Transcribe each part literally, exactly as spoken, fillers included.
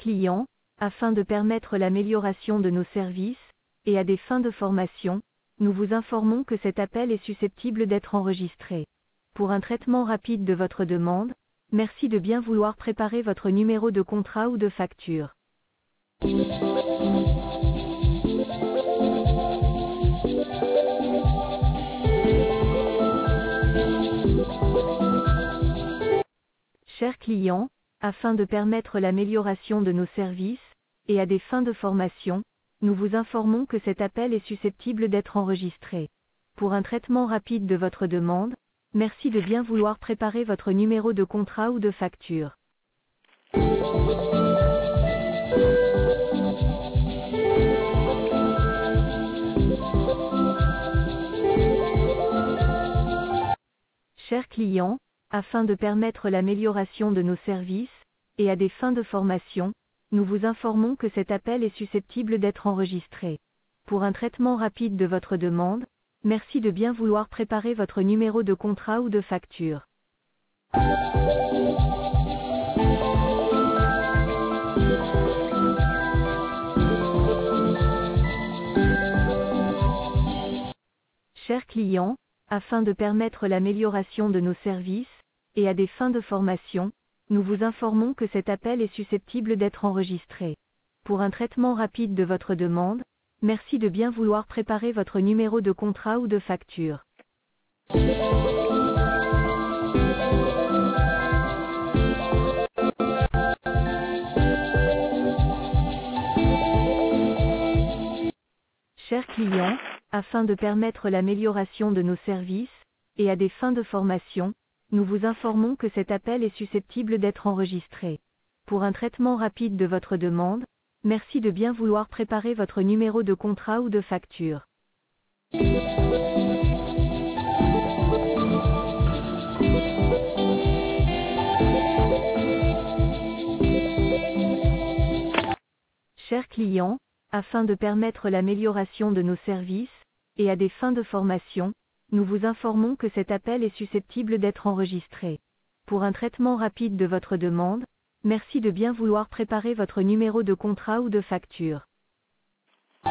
client, afin de permettre l'amélioration de nos services, et à des fins de formation, nous vous informons que cet appel est susceptible d'être enregistré. Pour un traitement rapide de votre demande, merci de bien vouloir préparer votre numéro de contrat ou de facture. Chers clients, afin de permettre l'amélioration de nos services, et à des fins de formation, nous vous informons que cet appel est susceptible d'être enregistré. Pour un traitement rapide de votre demande, merci de bien vouloir préparer votre numéro de contrat ou de facture. Chers clients, afin de permettre l'amélioration de nos services, et à des fins de formation, nous vous informons que cet appel est susceptible d'être enregistré. Pour un traitement rapide de votre demande, merci de bien vouloir préparer votre numéro de contrat ou de facture. Chers clients, afin de permettre l'amélioration de nos services, et à des fins de formation, nous vous informons que cet appel est susceptible d'être enregistré. Pour un traitement rapide de votre demande, merci de bien vouloir préparer votre numéro de contrat ou de facture. Chers clients, afin de permettre l'amélioration de nos services, et à des fins de formation, nous vous informons que cet appel est susceptible d'être enregistré. Pour un traitement rapide de votre demande, merci de bien vouloir préparer votre numéro de contrat ou de facture. Chers clients, afin de permettre l'amélioration de nos services, et à des fins de formation, nous vous informons que cet appel est susceptible d'être enregistré. Pour un traitement rapide de votre demande, merci de bien vouloir préparer votre numéro de contrat ou de facture. F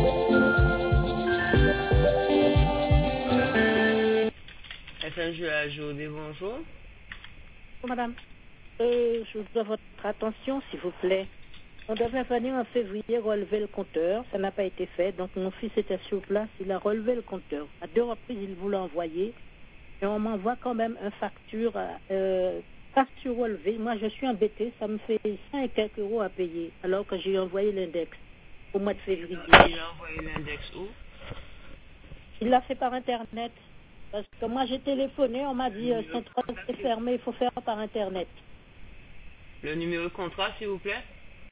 un G A J O D, bonjour. Bonjour madame, euh, je voudrais votre attention s'il vous plaît. On devait venir en février relever le compteur, ça n'a pas été fait, donc mon fils était sur place, il a relevé le compteur. À deux reprises, il vous l'a envoyé, et on m'envoie quand même une facture, euh, pas sur relevé. Moi, je suis embêtée, ça me fait cinq et quelques euros à payer, alors que j'ai envoyé l'index au mois de février. Il a envoyé l'index où? Il l'a fait par Internet, parce que moi j'ai téléphoné, on m'a dit, euh, Centrale est fermé, il faut faire par Internet. Le numéro de contrat, s'il vous plaît?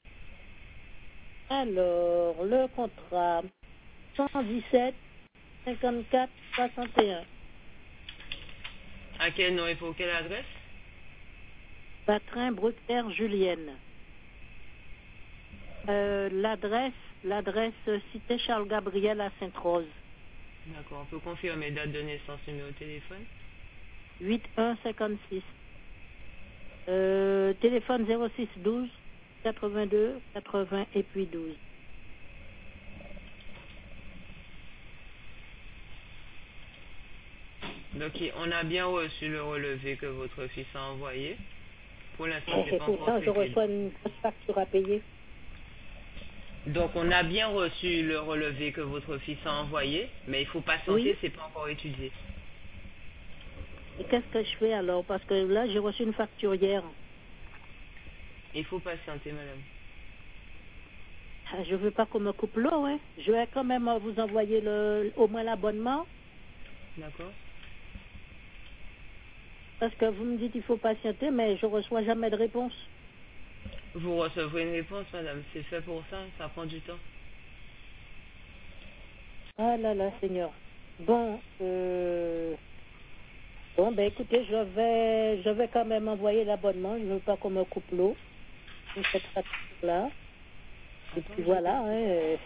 Alors, le contrat cent dix-sept cinquante-quatre soixante et un. À quel nom et pour quelle adresse? Patrin, Bruxelles, Julienne. Euh, l'adresse, l'adresse Cité Charles Gabriel à Sainte-Rose. D'accord, on peut confirmer date de naissance, numéro de téléphone? huit un cinquante-six. Euh, téléphone zéro six douze quatre-vingt-deux quatre-vingts et puis douze. Donc, on a bien reçu le relevé que votre fils a envoyé. Pour l'instant, c'est Et pas pourtant, encore je fait. reçois une grosse facture à payer. Donc, on a bien reçu le relevé que votre fils a envoyé, mais il faut patienter, Oui. c'est pas encore étudié. Et qu'est-ce que je fais alors? Parce que là, j'ai reçu une facture hier. Il faut patienter, madame. Ah, je veux pas qu'on me coupe l'eau, hein. Je vais quand même vous envoyer le, au moins l'abonnement. D'accord. Parce que vous me dites qu'il faut patienter, mais je reçois jamais de réponse. Vous recevrez une réponse, madame. C'est fait pour ça, ça prend du temps. Ah là là, Seigneur. Bon, euh... bon, ben écoutez, je vais, je vais quand même envoyer l'abonnement. Je ne veux pas qu'on me coupe l'eau. Cette facture-là. Et puis voilà, hein. euh.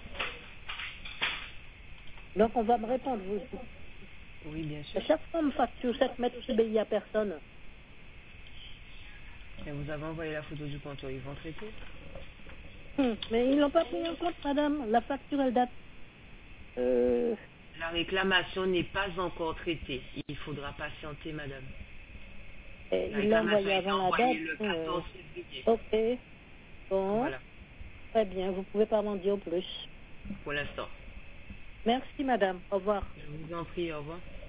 Donc on va me répondre, vous. Oui, bien sûr. À chaque fois, on me facture sept mètres, je n'obéis à personne. Et vous avez envoyé la photo du comptoir, ils vont traiter? Hum, Mais ils l'ont pas pris en compte, madame. La facture, elle date. Euh, La réclamation n'est pas encore traitée. Il faudra patienter, madame. et La ils l'ont réclamation envoyé a été avant la envoyée date. le Euh, quatorze février. ok. Bon, Voilà, très bien. Vous pouvez pas m'en dire plus. pour l'instant. Merci, madame. Au revoir. Je vous en prie, au revoir.